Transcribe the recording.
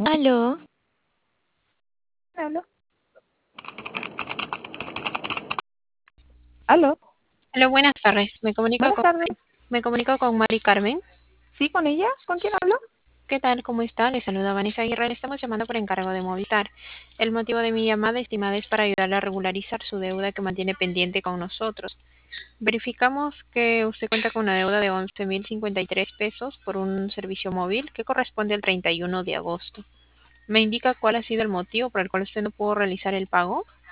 Aló, ¿Hablo? ¿Aló? hola, buenas tardes. Buenas tardes. Me comunico con Mari Carmen. ¿Sí, con ella? ¿Con quién hablo? ¿Qué tal? ¿Cómo está? Le saluda Vanessa Aguirre. Le estamos llamando por encargo de Movistar. El motivo de mi llamada, estimada, es para ayudarle a regularizar su deuda que mantiene pendiente con nosotros. Verificamos que usted cuenta con una deuda de 11.053 pesos por un servicio móvil que corresponde al 31 de agosto. ¿Me indica cuál ha sido el motivo por el cual usted no pudo realizar el pago?